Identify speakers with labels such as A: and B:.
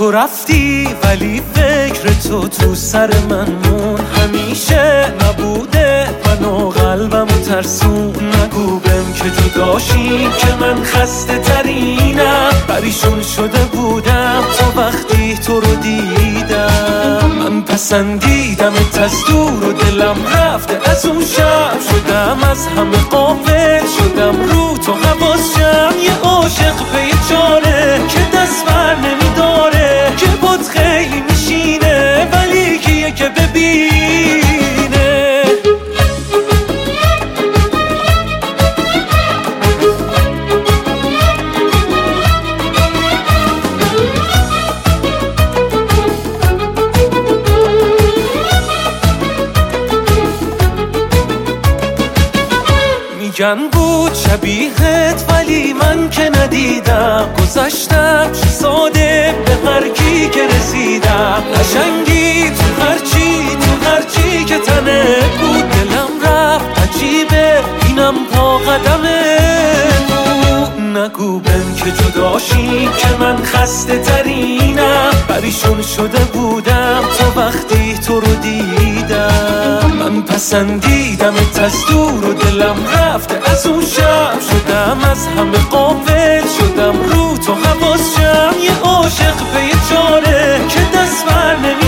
A: تو رفتی ولی فکر تو سر من مون، همیشه نبوده منو قلبمو ترسون. نگو بهم که جداشی که من خسته ترینم، پریشون شده بودم تا وقتی تو رو دیدم. من پسندیدمت از دور و دلم رفته از اون شب، شدم از همه غافل، شدم رو تو حواسم. یه عاشق پی چاره که دست بر نمیداره، که باد خیلی میشینه ولی کیه که ببینه. میگن بود شبیهت ولی من که ندیدم، گذشتم چه ساده به هر کی که رسیدم. قشنگی تو هرچی که تنه بود، دلم رفت عجیبه اینم پا قدمه بود. نگو بهم که جداشی که من خسته ترینم، پریشون شده بودم تا وقتی تو رو دیدم. من پسندیدمت از دور و دلم رفته از اون شب، شدم از همه غافل، شدم رو تو حواسم. یه عاشق پی چاره که دست بر نمی